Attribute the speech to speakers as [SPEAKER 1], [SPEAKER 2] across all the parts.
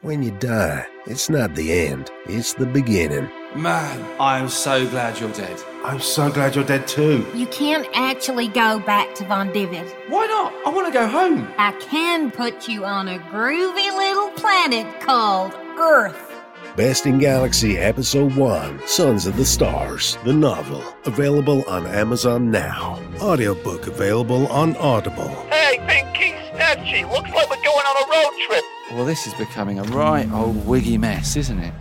[SPEAKER 1] When you die, it's not the end, it's the beginning.
[SPEAKER 2] Man, I'm so glad you're dead.
[SPEAKER 3] I'm so glad you're dead too.
[SPEAKER 4] You can't actually go back to Von Divid.
[SPEAKER 2] Why not? I want to go home.
[SPEAKER 4] I can put you on a groovy little planet called Earth.
[SPEAKER 1] Best in Galaxy Episode 1, Sons of the Stars, the novel, available on Amazon now. Audiobook available on Audible.
[SPEAKER 5] Hey, Pinky, Snatchy, looks like we're going on a road trip.
[SPEAKER 2] Well, this is becoming a right old wiggy mess, isn't it?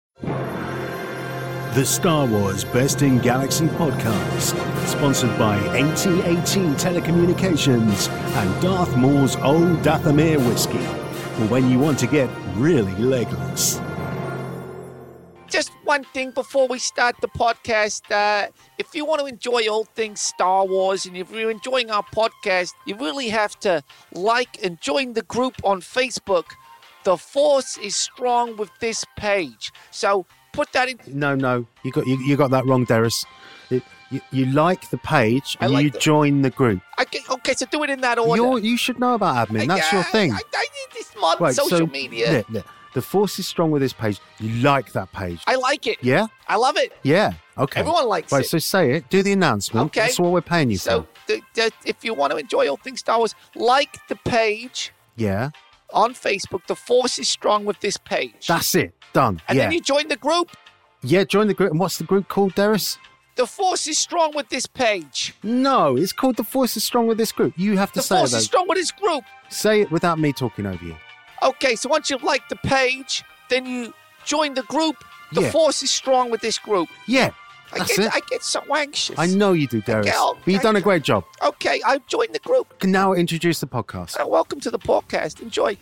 [SPEAKER 1] The Star Wars Best in Galaxy podcast, sponsored by AT&T Telecommunications and Darth Maul's Old Dathomir Whiskey, for when you want to get really legless.
[SPEAKER 5] Just one thing before we start the podcast. If you want to enjoy all things Star Wars and if you're enjoying our podcast, you really have to like and join the group on Facebook. The Force is strong with this page. So put that in.
[SPEAKER 6] No, you got that wrong, Darius. You like the page and you join the group.
[SPEAKER 5] Okay, so do it in that order.
[SPEAKER 6] You should know about admin. That's your thing.
[SPEAKER 5] I need this modern social media.
[SPEAKER 6] Look, the Force is strong with this page. You like that page.
[SPEAKER 5] I like it.
[SPEAKER 6] Yeah?
[SPEAKER 5] I love it.
[SPEAKER 6] Yeah, okay.
[SPEAKER 5] Everyone likes it.
[SPEAKER 6] Right, so say it. Do the announcement.
[SPEAKER 5] Okay.
[SPEAKER 6] That's what we're paying you for.
[SPEAKER 5] So if you want to enjoy all things Star Wars, like the page.
[SPEAKER 6] Yeah.
[SPEAKER 5] On Facebook, The Force is strong with this page.
[SPEAKER 6] That's it. Done.
[SPEAKER 5] And then you join the group.
[SPEAKER 6] Yeah, join the group. And what's the group called, Darius?
[SPEAKER 5] The Force is strong with this page.
[SPEAKER 6] No, it's called The Force is strong with this group. You have to say it.
[SPEAKER 5] The Force is strong with this group.
[SPEAKER 6] Say it without me talking over you.
[SPEAKER 5] Okay, so once you like the page, then you join the group. The Force is strong with this group.
[SPEAKER 6] Yeah,
[SPEAKER 5] I get so anxious.
[SPEAKER 6] I know you do, Darius. But you've done a great job.
[SPEAKER 5] Okay, I've joined the group.
[SPEAKER 6] Can now introduce the podcast.
[SPEAKER 5] Welcome to the podcast. Enjoy.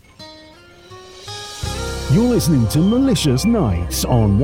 [SPEAKER 7] You're listening to Malicious Nights on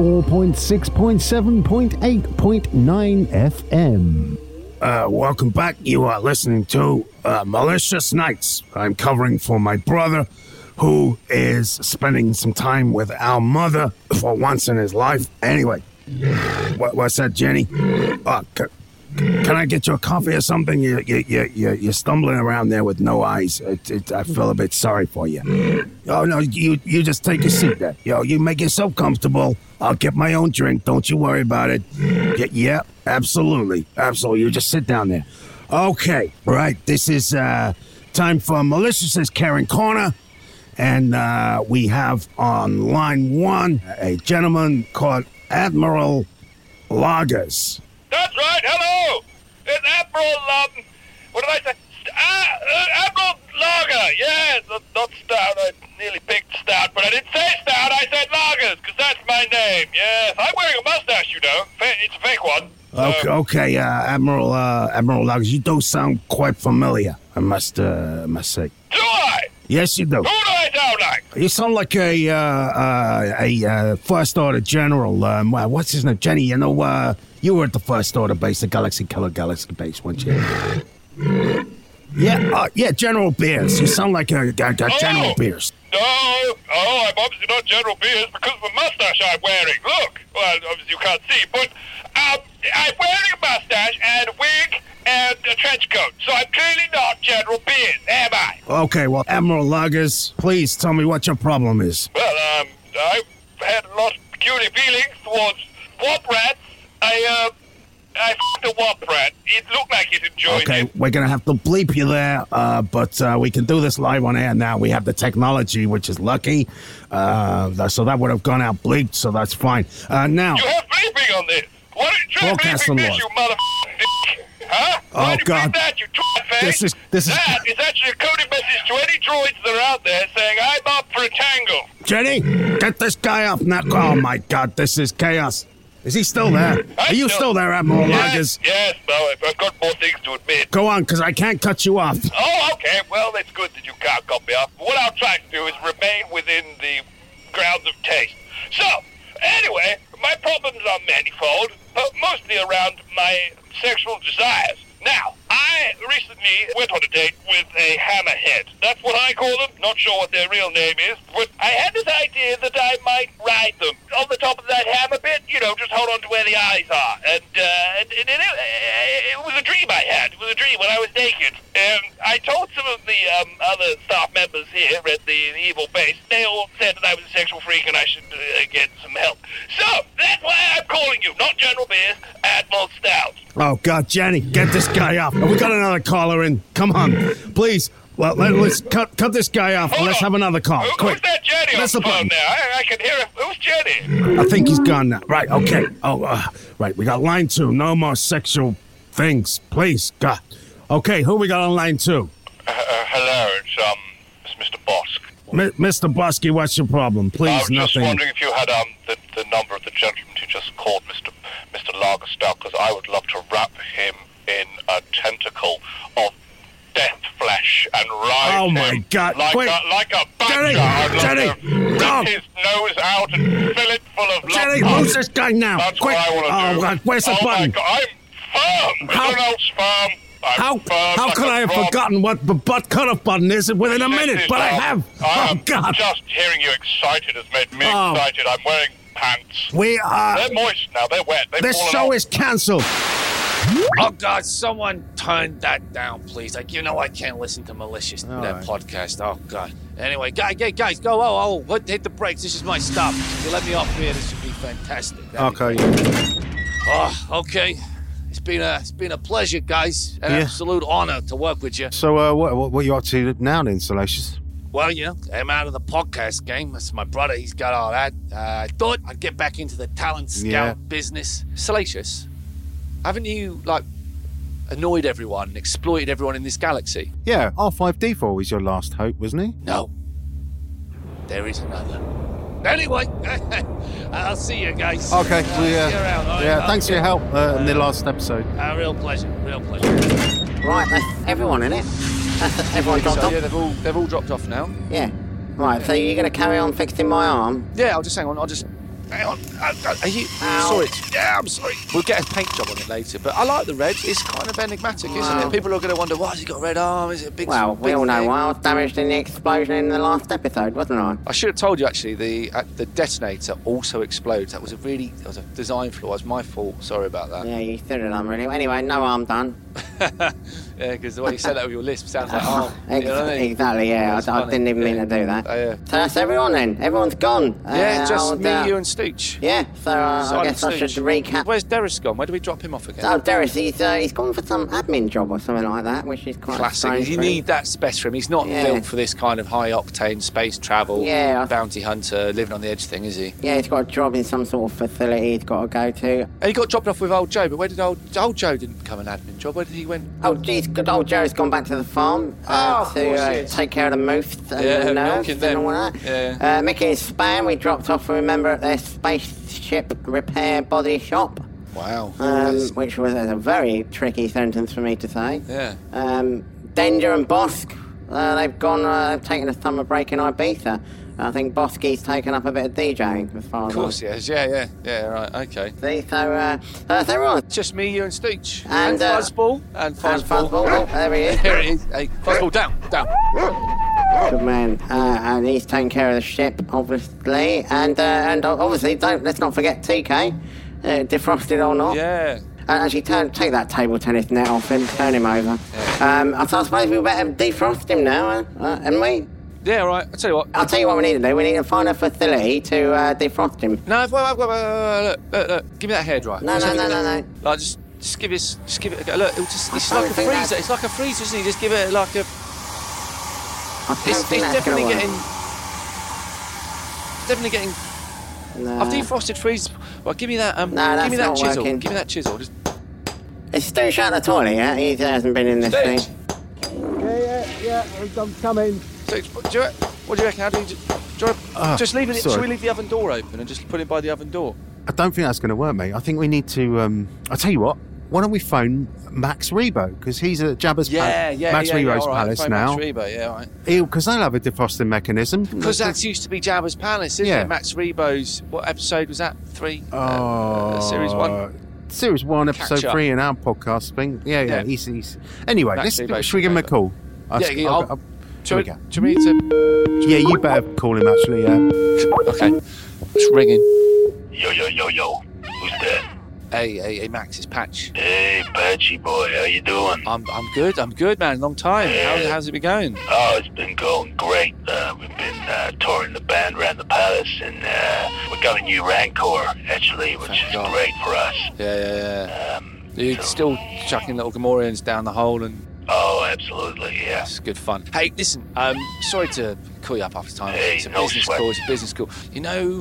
[SPEAKER 7] 104.6.7.8.9 FM.
[SPEAKER 3] Welcome back. You are listening to Malicious Nights. I'm covering for my brother, who is spending some time with our mother for once in his life. Anyway, what's that, Jenny? Can I get you a coffee or something? You're stumbling around there with no eyes. I feel a bit sorry for you. Oh, no, you just take a seat there. You make yourself comfortable. I'll get my own drink. Don't you worry about it. Yeah, absolutely. Absolutely. You just sit down there. Okay, right. This is time for Malicious's Karen Corner. And we have on line one a gentleman called Admiral Lagers.
[SPEAKER 5] That's right. Hello. It's Admiral, what did I say? Admiral Lager. Yes, not Stout. I nearly picked Stout, but I didn't say Stout. I said Lagers, because that's my name. Yes, I'm wearing a mustache, you know. It's a fake one.
[SPEAKER 3] Okay, Admiral Lagers, you do sound quite familiar, I must say.
[SPEAKER 5] Do I?
[SPEAKER 3] Yes, you do.
[SPEAKER 5] Who do I sound like?
[SPEAKER 3] You sound like a First Order General. What's his name? Jenny, you were at the First Order base, the Galaxy Killer Galaxy base, weren't you? Yeah, General Beers. You sound like a General Beers.
[SPEAKER 5] No, I'm obviously not General Beers because of the mustache I'm wearing. Look, well, obviously you can't see, but I'm wearing a mustache and a wig and a trench coat, so I'm clearly not General Beers, am I?
[SPEAKER 3] Okay, well, Admiral Lagers, please tell me what your problem is.
[SPEAKER 5] Well, I've had a lot of peculiar feelings towards warp rats. I f***ed a warp rat. It looked like it enjoyed it.
[SPEAKER 3] Okay, we're going to have to bleep you there, but we can do this live on air now. We have the technology, which is lucky, so that would have gone out bleeped, so that's fine. Now...
[SPEAKER 5] You have bleeping on this. Why don't you try bleeping this, you motherfucking dick? Huh?
[SPEAKER 3] Why don't you bleep
[SPEAKER 5] that, you twat face?
[SPEAKER 3] This is
[SPEAKER 5] actually a coded message to any droids that are out there saying, I'm up for a tangle.
[SPEAKER 3] Jenny, get this guy off now. Oh, my God, this is chaos. Is he still there? Are you still there, Admiral Lagers?
[SPEAKER 5] Yes, well, I've got more things to admit.
[SPEAKER 3] Go on, because I can't cut you off.
[SPEAKER 5] Oh, okay. Well, it's good that you can't cut me off. What I'll try to do is remain within the grounds of taste. So, anyway, my problems are manifold, but mostly around my sexual desires. Now, I recently went on a date with a hammerhead. That's what I call them. Not sure what their real name is, but I had this idea that I might ride them on the top of that hammer bit, just hold on to where the eyes are. And it was a dream I had. It was a dream when I was naked. And I told some of the other staff members here at the evil base. They all said said that I was a sexual freak and I should get some help. So, that's why I'm calling you, not General Beers, Admiral Stout.
[SPEAKER 3] Oh, God, Jenny, get this guy off. We got another caller in. Come on, please. Well, let's cut this guy off and let's have another call. Quick.
[SPEAKER 5] Who's that Jenny on the phone now? I can hear it. Who's Jenny?
[SPEAKER 3] I think he's gone now. Right, okay. Right, we got line 2. No more sexual things, please. God. Okay, who we got on line 2?
[SPEAKER 5] Hello, it's Mr. Bosk.
[SPEAKER 3] Mr. Bosky, what's your problem? Please,
[SPEAKER 5] I was
[SPEAKER 3] nothing.
[SPEAKER 5] just wondering if you had the number of the gentleman who just called Mr. Lagerstock, because I would love to wrap him in a tentacle of death flesh and ride
[SPEAKER 3] Oh,
[SPEAKER 5] him
[SPEAKER 3] my God.
[SPEAKER 5] like
[SPEAKER 3] Quick.
[SPEAKER 5] a badger. I'd love
[SPEAKER 3] Jenny,
[SPEAKER 5] to rip
[SPEAKER 3] no.
[SPEAKER 5] his nose out and fill it full of
[SPEAKER 3] Jenny,
[SPEAKER 5] love.
[SPEAKER 3] lose this guy now.
[SPEAKER 5] That's
[SPEAKER 3] Quick.
[SPEAKER 5] what I want to do.
[SPEAKER 3] Oh, God, where's the button?
[SPEAKER 5] My God, I'm firm.
[SPEAKER 3] How-
[SPEAKER 5] Mr. Old's firm. I'm
[SPEAKER 3] How
[SPEAKER 5] firm
[SPEAKER 3] could
[SPEAKER 5] like
[SPEAKER 3] I
[SPEAKER 5] a
[SPEAKER 3] have
[SPEAKER 5] rock.
[SPEAKER 3] forgotten what the butt cut-off button is within a minute? But I have. Oh, God.
[SPEAKER 5] Just hearing you excited has made me
[SPEAKER 3] Oh.
[SPEAKER 5] excited. I'm wearing pants.
[SPEAKER 3] We are...
[SPEAKER 5] They're moist now. They're wet. They've
[SPEAKER 3] This
[SPEAKER 5] fallen
[SPEAKER 3] show
[SPEAKER 5] off.
[SPEAKER 3] is cancelled.
[SPEAKER 2] Oh, God, someone turn that down, please. Like, you know I can't listen to malicious that podcast. Oh, God. Anyway, guys, go. Oh, hit the brakes. This is my stop. If you let me off here, this should be fantastic.
[SPEAKER 6] Okay.
[SPEAKER 2] Oh, okay. It's been a pleasure, guys. An
[SPEAKER 6] Yeah.
[SPEAKER 2] absolute honor to work with you.
[SPEAKER 6] So, what are you up to now then, Salacious?
[SPEAKER 2] Well, you know, I'm out of the podcast game. That's my brother. He's got all that. I thought I'd get back into the talent scout business. Salacious, haven't you, annoyed everyone, exploited everyone in this galaxy?
[SPEAKER 6] Yeah, R5D4 was your last hope, wasn't he?
[SPEAKER 2] No. There is another. Anyway, I'll see you guys.
[SPEAKER 6] Okay,
[SPEAKER 2] See you around, all right?
[SPEAKER 6] thanks for your help in the last episode.
[SPEAKER 2] Real pleasure.
[SPEAKER 8] Right, that's everyone in it. That's everyone dropped
[SPEAKER 2] So,
[SPEAKER 8] off.
[SPEAKER 2] yeah, they've all dropped off now.
[SPEAKER 8] Yeah. Right, so you're going to carry on fixing my arm?
[SPEAKER 2] Yeah, I'll just hang on. Hang on. Are you...
[SPEAKER 8] Ow.
[SPEAKER 2] Sorry. Yeah, I'm sorry. We'll get a paint job on it later, but I like the red. It's kind of enigmatic, isn't it? People are going to wonder, why has he got a red arm? Is it a big...
[SPEAKER 8] Well, we
[SPEAKER 2] big
[SPEAKER 8] all know
[SPEAKER 2] thing?
[SPEAKER 8] why I was damaged in the explosion in the last episode, wasn't I?
[SPEAKER 2] I should have told you, actually, the detonator also explodes. That was a design flaw. It was my fault. Sorry about that.
[SPEAKER 8] Yeah, you should have done, really. Anyway, no arm done.
[SPEAKER 2] Yeah, because the way you said that with your lisp sounds like, oh, you know what I mean?
[SPEAKER 8] Exactly, yeah.
[SPEAKER 2] It's
[SPEAKER 8] I
[SPEAKER 2] funny.
[SPEAKER 8] didn't even mean
[SPEAKER 2] Yeah.
[SPEAKER 8] to do that.
[SPEAKER 2] Yeah.
[SPEAKER 8] So that's everyone then. Everyone's gone.
[SPEAKER 2] Yeah, just
[SPEAKER 8] old,
[SPEAKER 2] me, you, and Stooch.
[SPEAKER 8] Yeah, so I
[SPEAKER 2] Silent
[SPEAKER 8] guess I should
[SPEAKER 2] Stooch.
[SPEAKER 8] recap.
[SPEAKER 2] Where's Derris gone? Where do we drop him off again?
[SPEAKER 8] Oh, Derris, he's gone for some admin job or something like that, which is quite
[SPEAKER 2] Classic.
[SPEAKER 8] strange.
[SPEAKER 2] You
[SPEAKER 8] for him.
[SPEAKER 2] need that spec for him. He's not
[SPEAKER 8] Yeah.
[SPEAKER 2] built for this kind of high-octane space travel, bounty hunter, living on the edge thing, is he?
[SPEAKER 8] Yeah, he's got a job in some sort of facility he's got to go to.
[SPEAKER 2] And he got dropped off with old Joe, but where did old Joe didn't become an admin job? Where did he went?
[SPEAKER 8] Oh, geez, good old Joe's gone back to the farm
[SPEAKER 2] of course he
[SPEAKER 8] to
[SPEAKER 2] is.
[SPEAKER 8] take care of the moose and
[SPEAKER 2] Yeah,
[SPEAKER 8] the nerves
[SPEAKER 2] milking
[SPEAKER 8] and
[SPEAKER 2] them.
[SPEAKER 8] all that.
[SPEAKER 2] Yeah.
[SPEAKER 8] Mickey and Span, we dropped off, remember, at their spaceship repair body shop.
[SPEAKER 2] Wow.
[SPEAKER 8] Which was a very tricky sentence for me to say.
[SPEAKER 2] Yeah.
[SPEAKER 8] Danger and Bosk, they've gone, they've taken a summer break in Ibiza. I think Bosky's taken up a bit of DJing as far as
[SPEAKER 2] Of course he has. Yeah, right, okay.
[SPEAKER 8] See, so that's everyone.
[SPEAKER 2] Just me, you, and Stooch.
[SPEAKER 8] And,
[SPEAKER 2] Fuzzball. And Fuzzball.
[SPEAKER 8] Oh, there he is.
[SPEAKER 2] Here it is. Hey, Fuzzball, down.
[SPEAKER 8] Good man. And he's taking care of the ship, obviously. And obviously, let's not forget TK, defrosted or not.
[SPEAKER 2] Yeah.
[SPEAKER 8] Actually, take that table tennis net off him, turn him over.
[SPEAKER 2] Yeah.
[SPEAKER 8] So I suppose we better defrost him now, haven't we?
[SPEAKER 2] Yeah, right. I'll tell you what.
[SPEAKER 8] I'll tell you what we need to do. We need to find a facility to defrost him.
[SPEAKER 2] No, look. Give me that hairdryer.
[SPEAKER 8] No.
[SPEAKER 2] Like, just give it a go. Look, it's like a freezer. It's like a freezer, isn't it? Just give it like a... It's definitely getting...
[SPEAKER 8] No.
[SPEAKER 2] I've defrosted freezers. Well, give me that.
[SPEAKER 8] that's
[SPEAKER 2] give me that
[SPEAKER 8] not
[SPEAKER 2] chisel.
[SPEAKER 8] working.
[SPEAKER 2] Give me that chisel. Just...
[SPEAKER 8] Is Stoosh out the toilet yet? He hasn't been in this thing.
[SPEAKER 7] Yeah, I'm coming.
[SPEAKER 2] What do you reckon? How do you just leave it?
[SPEAKER 6] sorry.
[SPEAKER 2] Should we leave the oven door open and just put it by the oven door?
[SPEAKER 6] I don't think that's going to work, mate. I think we need to... I'll tell you what. Why don't we phone Max Rebo? Because he's at Jabba's Max Rebo's palace
[SPEAKER 2] phone
[SPEAKER 6] now.
[SPEAKER 2] Max Rebo, yeah, all right.
[SPEAKER 6] Because they'll have a defrosting mechanism.
[SPEAKER 2] Because that used to be Jabba's palace, isn't it? Max Rebo's... What episode was that? 3? Series 1?
[SPEAKER 6] Series 1, episode
[SPEAKER 2] Catch up.
[SPEAKER 6] 3 in our podcast thing. Yeah. He's... Anyway,
[SPEAKER 2] Max
[SPEAKER 6] should
[SPEAKER 2] Rebo
[SPEAKER 6] we give him a call?
[SPEAKER 2] Should we need to...
[SPEAKER 6] Yeah, you better call him, actually, yeah.
[SPEAKER 2] Okay. It's ringing.
[SPEAKER 5] Yo. Who's there?
[SPEAKER 2] Hey, Max, it's Patch.
[SPEAKER 5] Hey, Patchy boy, how you doing?
[SPEAKER 2] I'm good, man. Long time. How's it been going?
[SPEAKER 5] Oh, it's been going great. We've been touring the band around the palace, and we got a new Rancor, actually, which is great for us.
[SPEAKER 2] Yeah. You're still chucking little Gamorreans down the hole and...
[SPEAKER 5] Oh, absolutely, yeah.
[SPEAKER 2] It's good fun. Hey, listen, sorry to call you up after time.
[SPEAKER 5] Hey,
[SPEAKER 2] it's a
[SPEAKER 5] no
[SPEAKER 2] business
[SPEAKER 5] sweat.
[SPEAKER 2] call. It's a business call. You know,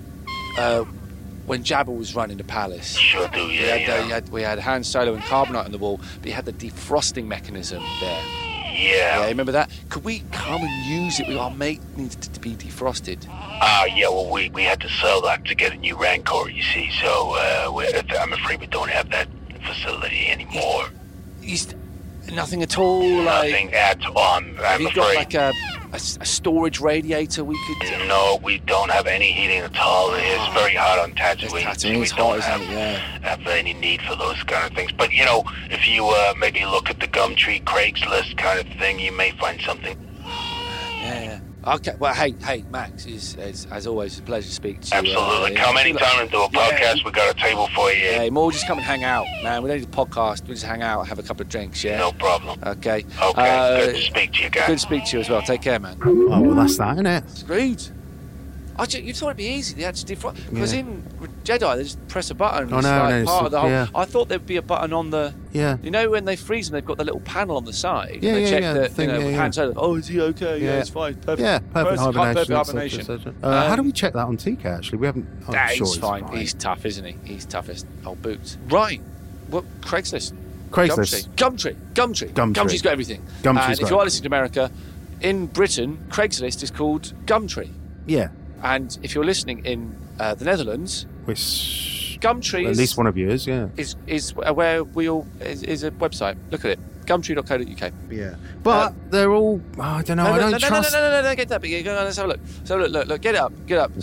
[SPEAKER 2] when Jabba was running the palace,
[SPEAKER 5] Sure do, yeah.
[SPEAKER 2] we had Han Solo and Carbonite on the wall, but he had the defrosting mechanism there.
[SPEAKER 5] Yeah.
[SPEAKER 2] Remember that? Could we come and use it? Our mate needs to be defrosted.
[SPEAKER 5] Yeah, well, we had to sell that to get a new Rancor, you see, so I'm afraid we don't have that facility anymore.
[SPEAKER 2] Nothing at all?
[SPEAKER 5] Nothing at all, I'm
[SPEAKER 2] have you
[SPEAKER 5] afraid.
[SPEAKER 2] got like a storage radiator we could...
[SPEAKER 5] No, we don't have any heating at all. It's very hot on Tatooine.
[SPEAKER 2] Tatooine's
[SPEAKER 5] we don't
[SPEAKER 2] hot, isn't it?
[SPEAKER 5] have any need for those kind of things. But, you know, if you maybe look at the Gumtree Craigslist kind of thing, you may find something.
[SPEAKER 2] Yeah. Okay, well, hey, Max, it's as always a pleasure to speak to you.
[SPEAKER 5] Absolutely. Come anytime and do a podcast.
[SPEAKER 2] Yeah.
[SPEAKER 5] We got a table for you.
[SPEAKER 2] Hey, more just come and hang out, man. We don't need a podcast. We just hang out, have a couple of drinks, yeah?
[SPEAKER 5] No problem.
[SPEAKER 2] Okay.
[SPEAKER 5] Okay, good to speak to you guys.
[SPEAKER 2] Good to speak to you as well. Take care, man.
[SPEAKER 6] Oh, well, that's that, isn't it?
[SPEAKER 2] Screwed. You thought it'd be easy. They had to defrost. Because in Jedi, they just press a button.
[SPEAKER 6] Oh,
[SPEAKER 2] It's
[SPEAKER 6] no,
[SPEAKER 2] like
[SPEAKER 6] no,
[SPEAKER 2] part of the whole...
[SPEAKER 6] yeah.
[SPEAKER 2] I thought there'd be a button on the...
[SPEAKER 6] Yeah.
[SPEAKER 2] You know when they freeze them, they've got the little panel on the side.
[SPEAKER 6] Yeah,
[SPEAKER 2] they
[SPEAKER 6] yeah,
[SPEAKER 2] check
[SPEAKER 6] yeah,
[SPEAKER 2] that,
[SPEAKER 6] the thing,
[SPEAKER 2] you know,
[SPEAKER 6] yeah,
[SPEAKER 2] Han Solo, oh, is he okay? Yeah, it's fine. Perfect.
[SPEAKER 6] Yeah, perfect hibernation.
[SPEAKER 2] hibernation.
[SPEAKER 6] Et cetera. How do we check that on TK, actually? We haven't... I'm sure
[SPEAKER 2] He's fine. He's tough, isn't he? He's tough as old boots. Right. What? Craigslist. Gumtree. Gumtree's got everything. And if you are listening to America, in Britain, Craigslist is called Gumtree.
[SPEAKER 6] Yeah.
[SPEAKER 2] And if you're listening in the Netherlands,
[SPEAKER 6] Which...
[SPEAKER 2] Gumtree
[SPEAKER 6] At least one of you is, yeah.
[SPEAKER 2] Is where we all... is a website. Look at it. Gumtree.co.uk.
[SPEAKER 6] Yeah. But they're all... Oh, I don't know. I don't trust...
[SPEAKER 2] No, get that. Let's have a look. So look. Get it up.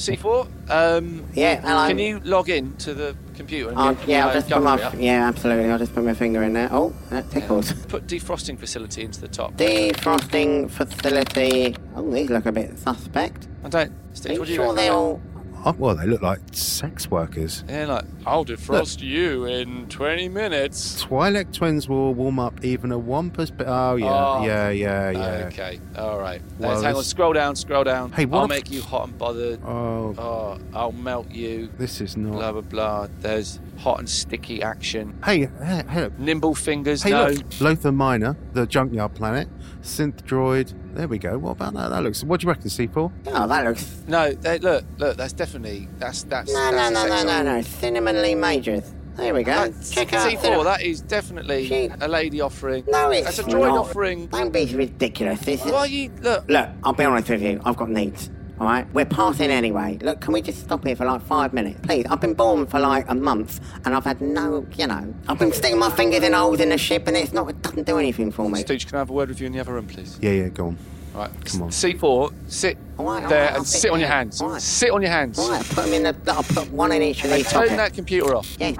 [SPEAKER 2] C4.
[SPEAKER 8] Yeah, hello.
[SPEAKER 2] Can you log in to the computer? And
[SPEAKER 8] I'll just put my...
[SPEAKER 2] Gumtree up?
[SPEAKER 8] Yeah, absolutely. I'll just put my finger in there. Oh, that tickles.
[SPEAKER 2] Put defrosting facility into the top.
[SPEAKER 8] Defrosting facility. Oh, these look a bit suspect.
[SPEAKER 2] I don't...
[SPEAKER 8] Are
[SPEAKER 2] Steve,
[SPEAKER 8] you
[SPEAKER 2] what do you
[SPEAKER 8] sure
[SPEAKER 2] reckon?
[SPEAKER 8] they're all...
[SPEAKER 6] Oh, well, they look like sex workers.
[SPEAKER 2] Yeah, like, I'll defrost you in 20 minutes.
[SPEAKER 6] Twi'lek twins will warm up even a wampus... Oh, yeah, yeah.
[SPEAKER 2] Okay, all right.
[SPEAKER 6] Well,
[SPEAKER 2] Hang on, scroll down.
[SPEAKER 6] Hey, what
[SPEAKER 2] I'll
[SPEAKER 6] if-
[SPEAKER 2] make you hot and bothered.
[SPEAKER 6] Oh,
[SPEAKER 2] I'll melt you.
[SPEAKER 6] this is not...
[SPEAKER 2] Blah, blah, blah. There's hot and sticky action.
[SPEAKER 6] Hey, look.
[SPEAKER 2] Nimble fingers,
[SPEAKER 6] Hey,
[SPEAKER 2] no.
[SPEAKER 6] look. Lothar Minor, the junkyard planet. Synth droid. There we go. What about that? That looks... What do you reckon, C4?
[SPEAKER 8] Oh, that looks...
[SPEAKER 2] No, look, that's definitely... That's
[SPEAKER 8] No.
[SPEAKER 2] a sex
[SPEAKER 8] Cinnamon Lee Majors. There we go. Check out...
[SPEAKER 2] C4, that is definitely a lady offering.
[SPEAKER 8] No, it's
[SPEAKER 2] That's a droid
[SPEAKER 8] not.
[SPEAKER 2] offering.
[SPEAKER 8] Don't be ridiculous. This is...
[SPEAKER 2] Why you... Look,
[SPEAKER 8] Look, I'll be honest with you. I've got needs. All right? We're passing anyway. Look, can we just stop here for like 5 minutes? Please. I've been born for like a month and I've had no, I've been sticking my fingers in holes in the ship and it doesn't do anything for me.
[SPEAKER 2] Stooge, can I have a word with you in the other room, please?
[SPEAKER 6] Yeah, go on.
[SPEAKER 2] All right.
[SPEAKER 6] Come on.
[SPEAKER 2] C4, sit there and sit on your hands.
[SPEAKER 8] All right.
[SPEAKER 2] Sit on your hands.
[SPEAKER 8] All right, put them in the... I'll put one in each of
[SPEAKER 2] And
[SPEAKER 8] these
[SPEAKER 2] turn
[SPEAKER 8] pockets.
[SPEAKER 2] that computer off.
[SPEAKER 8] Yeah.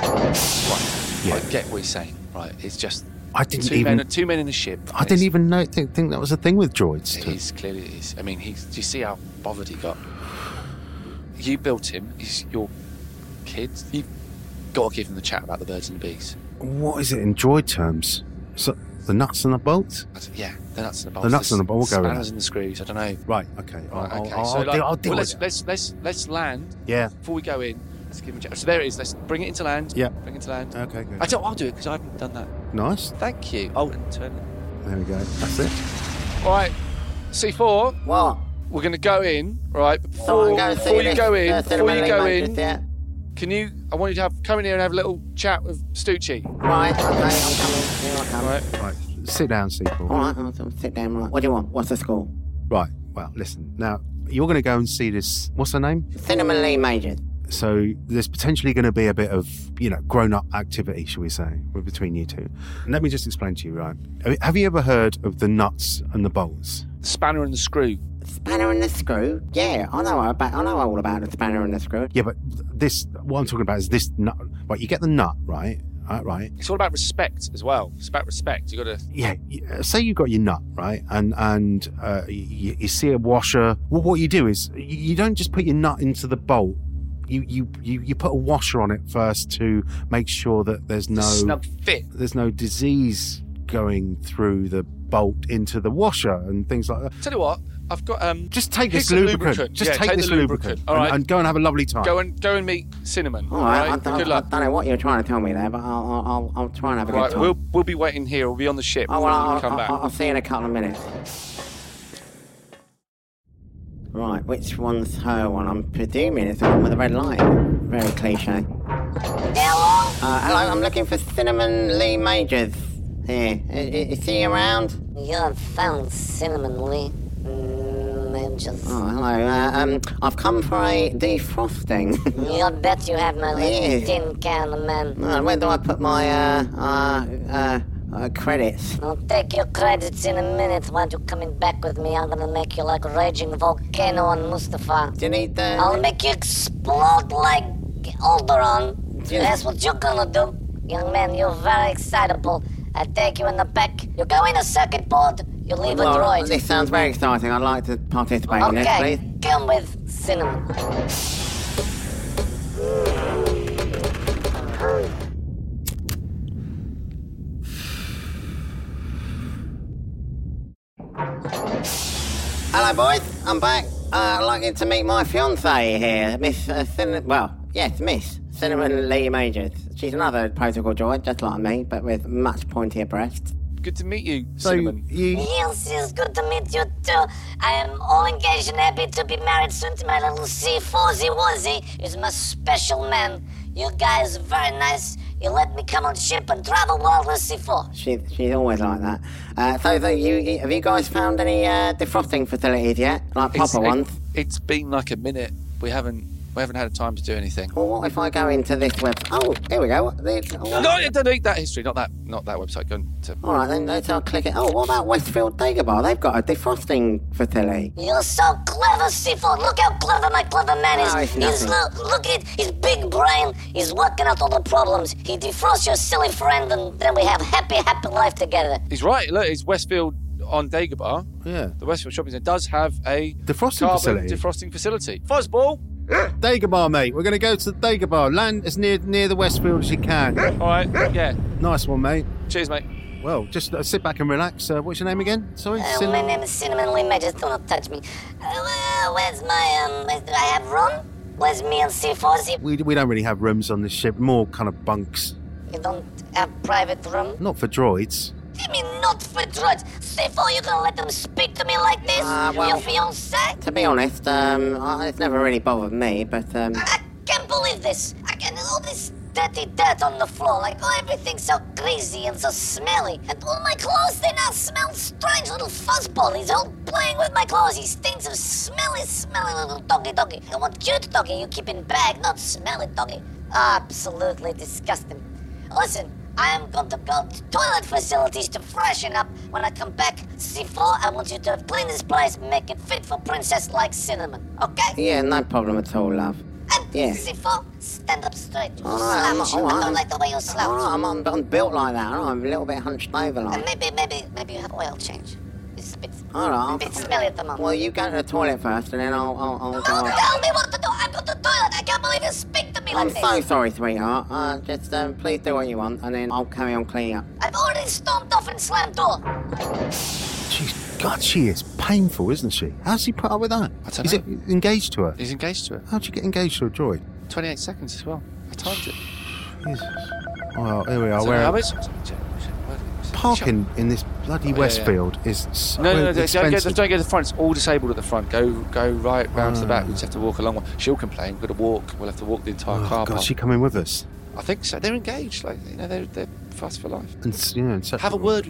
[SPEAKER 2] Right. I get what he's saying. Right. It's just
[SPEAKER 6] I didn't
[SPEAKER 2] two men in a ship.
[SPEAKER 6] I didn't even know think that was a thing with droids.
[SPEAKER 2] It is, clearly it is. I mean, do you see how bothered he got? You built him. He's your kid. You've got to give him the chat about the birds and the bees.
[SPEAKER 6] What is it in droid terms? So, the nuts and the bolts?
[SPEAKER 2] Yeah, the nuts and the bolts.
[SPEAKER 6] The nuts and the bolts. We'll go with
[SPEAKER 2] spanners
[SPEAKER 6] that.
[SPEAKER 2] and the screws. I don't know.
[SPEAKER 6] Right. Okay.
[SPEAKER 2] Right,
[SPEAKER 6] I'll deal with it.
[SPEAKER 2] Let's land.
[SPEAKER 6] Yeah.
[SPEAKER 2] Before we go in, let's give him a chat. So there it is. Let's bring it into land.
[SPEAKER 6] Yeah.
[SPEAKER 2] Bring it into land.
[SPEAKER 6] Okay. Good.
[SPEAKER 2] I'll do it because I haven't done that.
[SPEAKER 6] Nice.
[SPEAKER 2] Thank you. Oh, and turn it.
[SPEAKER 6] There we go. That's it.
[SPEAKER 2] Right. C4.
[SPEAKER 8] What?
[SPEAKER 2] We're going to go in, right?
[SPEAKER 8] Before you go in,
[SPEAKER 2] can you? I want you to come in here and have a little chat with Stucci.
[SPEAKER 8] Right, okay, I'm coming. Here I come.
[SPEAKER 2] Right.
[SPEAKER 6] Sit down, C4.
[SPEAKER 8] All right, I'll sit down. Right. What do you want? What's the score?
[SPEAKER 6] Right. Well, listen. Now you're going to go and see this. What's her name?
[SPEAKER 8] Cinnamon Lee Majors.
[SPEAKER 6] So there's potentially going to be a bit of, grown-up activity, shall we say, between you two. Let me just explain to you, right? Have you ever heard of the nuts and the bolts?
[SPEAKER 2] The spanner and the screw.
[SPEAKER 8] Spanner and the screw? Yeah, I know all about the spanner and the screw.
[SPEAKER 6] Yeah, but what I'm talking about is this nut. Right, you get the nut, right? Right.
[SPEAKER 2] It's all about respect as well. It's about respect. You got to.
[SPEAKER 6] Yeah. Say you've got your nut, right, and you see a washer. Well, what you do is you don't just put your nut into the bolt you put a washer on it first to make sure that there's no
[SPEAKER 2] snug fit.
[SPEAKER 6] There's no disease going through the bolt into the washer and things like that.
[SPEAKER 2] Tell you what, I've got
[SPEAKER 6] just take
[SPEAKER 2] here's
[SPEAKER 6] this
[SPEAKER 2] some
[SPEAKER 6] lubricant. Just
[SPEAKER 2] Yeah,
[SPEAKER 6] take this
[SPEAKER 2] the
[SPEAKER 6] lubricant.
[SPEAKER 2] All right.
[SPEAKER 6] And go and have a lovely time.
[SPEAKER 2] Go and meet Cinnamon.
[SPEAKER 8] All right.
[SPEAKER 2] Good luck.
[SPEAKER 8] I don't know what you're trying to tell me there, but I'll try and have a good
[SPEAKER 2] Right,
[SPEAKER 8] time.
[SPEAKER 2] we'll be waiting here. We'll be on the ship.
[SPEAKER 8] Oh, well,
[SPEAKER 2] when you come back.
[SPEAKER 8] I'll see you in a couple of minutes. Right, which one's her one? I'm presuming it's the one with the red light. Very cliche.
[SPEAKER 4] Hello?
[SPEAKER 8] Hello, I'm looking for Cinnamon Lee Majors. Here, is he around?
[SPEAKER 9] You have found Cinnamon Lee. Majors.
[SPEAKER 8] Oh, hello. I've come for a defrosting.
[SPEAKER 9] You bet you have, my little
[SPEAKER 8] Yeah.
[SPEAKER 9] tin can of man.
[SPEAKER 8] Where do I put my credits?
[SPEAKER 9] I'll take your credits in a minute. Why don't you coming back with me? I'm gonna make you like a raging volcano on Mustafa.
[SPEAKER 8] Do you need the...
[SPEAKER 9] I'll make you explode like Alderon.
[SPEAKER 8] Yeah.
[SPEAKER 9] That's what you're gonna do. Young man, you're very excitable. I take you in the back. You go in a circuit board, you leave a droid.
[SPEAKER 8] This sounds very exciting. I'd like to participate in this,
[SPEAKER 9] Okay,
[SPEAKER 8] please.
[SPEAKER 9] come with Cinnamon.
[SPEAKER 8] Hello, boys. I'm back. I'd like you to meet my fiancée here, Miss Miss Cinnamon Lee Majors. She's another protocol droid, just like me, but with much pointier breasts.
[SPEAKER 2] Good to meet you,
[SPEAKER 6] So
[SPEAKER 2] Cinnamon.
[SPEAKER 9] Yes, it's good to meet you too. I am all engaged and happy to be married soon to my little C4Z Wuzzy. He's my special man. You guys are very nice. You let me come on ship and travel world with C4.
[SPEAKER 8] She's always like that. So have you guys found any defrosting facilities yet? Like proper ones?
[SPEAKER 2] It's been like a minute. We haven't had time to do anything.
[SPEAKER 8] Well, what if I go into this web? Oh, here we go.
[SPEAKER 2] No, don't eat that history. Not that website. Go to.
[SPEAKER 8] All right, then let's click it. Oh, what about Westfield Dagobah? They've got a defrosting facility.
[SPEAKER 9] You're so clever, C4. Look how clever my clever man is.
[SPEAKER 8] Oh, it's
[SPEAKER 9] Look at his big brain. He's working out all the problems. He defrosts your silly friend, and then we have happy life together.
[SPEAKER 2] He's right. Look, it's Westfield on Dagobah.
[SPEAKER 6] Yeah.
[SPEAKER 2] The Westfield Shopping Centre does have a
[SPEAKER 6] Defrosting
[SPEAKER 2] carbon
[SPEAKER 6] facility.
[SPEAKER 2] defrosting facility. Fuzzball.
[SPEAKER 6] Dagobah, mate. We're going to go to Dagobah. Land as near the Westfield as you can.
[SPEAKER 2] All right. Yeah.
[SPEAKER 6] Nice one, mate.
[SPEAKER 2] Cheers, mate.
[SPEAKER 6] Well, just sit back and relax. What's your name again? Sorry?
[SPEAKER 9] My name is Cinnamon Lee Majors. Do not touch me. Where's my, do I have room? Where's me and C4Z?
[SPEAKER 6] We don't really have rooms on this ship. More kind of bunks.
[SPEAKER 9] You don't have private room?
[SPEAKER 6] Not for droids.
[SPEAKER 9] You mean not for drugs? C4, you gonna let them speak to me like this?
[SPEAKER 8] Well-
[SPEAKER 9] Your fiancé?
[SPEAKER 8] To be honest, it's never really bothered me, but
[SPEAKER 9] I can't believe this. All this dirty dirt on the floor. Like, everything's so greasy and so smelly. And all my clothes, they now smell strange. Little fuzzball. He's all playing with my clothes. He stinks of smelly little doggy. I want cute doggy you keep in bag, not smelly doggy. Absolutely disgusting. Listen, I am going to go to toilet facilities to freshen up. When I come back, C4, I want you to clean this place and make it fit for princess like Cinnamon. Okay?
[SPEAKER 8] yeah, no problem at all, love.
[SPEAKER 9] And
[SPEAKER 8] Yeah.
[SPEAKER 9] C4, stand up straight. You
[SPEAKER 8] All right,
[SPEAKER 9] slouch.
[SPEAKER 8] all right.
[SPEAKER 9] I don't like the way you slouch.
[SPEAKER 8] All right, I'm built like that. All right, I'm a little bit hunched over
[SPEAKER 9] And
[SPEAKER 8] like.
[SPEAKER 9] maybe you have oil change. It's a bit,
[SPEAKER 8] All right,
[SPEAKER 9] a bit smelly at the moment.
[SPEAKER 8] well, you go to the toilet first, and then I'll
[SPEAKER 9] Don't
[SPEAKER 8] go.
[SPEAKER 9] tell me what to do. I go to the toilet. I can't believe you speak to me
[SPEAKER 8] I'm
[SPEAKER 9] like this.
[SPEAKER 8] so sorry, sweetheart. Just please do what you want, and then I'll carry on cleaning up.
[SPEAKER 9] I've already stormed off and slammed door.
[SPEAKER 6] Jeez, God, she is painful, isn't she? How's he put up with that?
[SPEAKER 2] I don't
[SPEAKER 6] Is
[SPEAKER 2] know.
[SPEAKER 6] it engaged to her?
[SPEAKER 2] He's engaged to her.
[SPEAKER 6] How'd you get engaged to a droid?
[SPEAKER 2] 28 seconds as well. I timed it.
[SPEAKER 6] Jesus. Well, here we are.
[SPEAKER 2] So
[SPEAKER 6] Where
[SPEAKER 2] how much?
[SPEAKER 6] parking in this bloody
[SPEAKER 2] yeah.
[SPEAKER 6] Westfield is so
[SPEAKER 2] No, don't
[SPEAKER 6] expensive.
[SPEAKER 2] get to the front. It's all disabled at the front. Go right round to the back. We just have to walk along. She'll complain. We've got to walk. We'll have to walk the entire
[SPEAKER 6] Oh,
[SPEAKER 2] car
[SPEAKER 6] God,
[SPEAKER 2] park.
[SPEAKER 6] she coming with us?
[SPEAKER 2] I think so. They're engaged. Like, you know, they're fast for life.
[SPEAKER 6] And so
[SPEAKER 2] Have a word.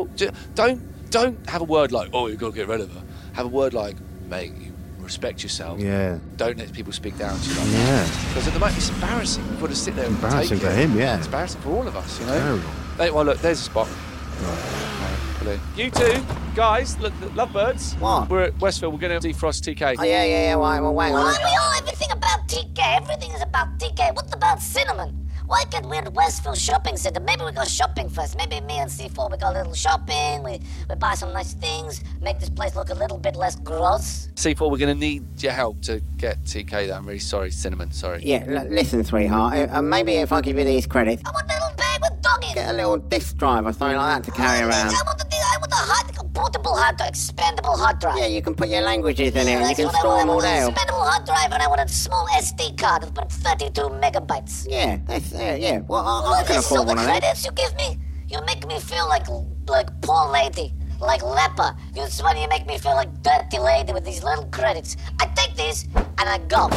[SPEAKER 2] Don't have a word like, oh, you've got to get rid of her. Have a word like, mate, you respect yourself.
[SPEAKER 6] Yeah.
[SPEAKER 2] Don't let people speak down to you like that.
[SPEAKER 6] Yeah.
[SPEAKER 2] Because at the moment it's embarrassing. We've got to sit there and
[SPEAKER 6] Embarrassing
[SPEAKER 2] take
[SPEAKER 6] for
[SPEAKER 2] it.
[SPEAKER 6] him, yeah.
[SPEAKER 2] It's embarrassing for all of us, you know.
[SPEAKER 6] Terrible.
[SPEAKER 2] Hey, well, look, there's a spot. Right, brilliant. You two, guys, lovebirds.
[SPEAKER 8] What?
[SPEAKER 2] We're at Westfield. We're going to defrost TK.
[SPEAKER 8] Oh yeah. Right, well, wait
[SPEAKER 9] Why
[SPEAKER 8] on.
[SPEAKER 9] are we all everything about TK? Everything is about TK. What about Cinnamon? why can't we in Westfield Shopping Center? Maybe we go shopping first. Maybe me and C4, we go a little shopping, we buy some nice things, make this place look a little bit less gross.
[SPEAKER 2] C4, we're going to need your help to get TK there. I'm really sorry, Cinnamon, sorry.
[SPEAKER 8] Yeah, listen, sweetheart. Maybe if I give you these credits,
[SPEAKER 9] I want a little bag with doggies.
[SPEAKER 8] get a little disc drive or something like that to carry around.
[SPEAKER 9] I want a portable hard drive, expandable hard drive.
[SPEAKER 8] Yeah, you can put your languages in it and you can
[SPEAKER 9] That's what
[SPEAKER 8] store
[SPEAKER 9] I
[SPEAKER 8] them all
[SPEAKER 9] want.
[SPEAKER 8] down.
[SPEAKER 9] Expandable hard drive, and I want a small SD card of about 32 megabytes.
[SPEAKER 8] Yeah, that's yeah. Well, I
[SPEAKER 9] Look,
[SPEAKER 8] can
[SPEAKER 9] so
[SPEAKER 8] afford
[SPEAKER 9] the
[SPEAKER 8] one of them.
[SPEAKER 9] credits you give me, you make me feel like poor lady, like leper. You swear you make me feel like dirty lady with these little credits. I take these and I go.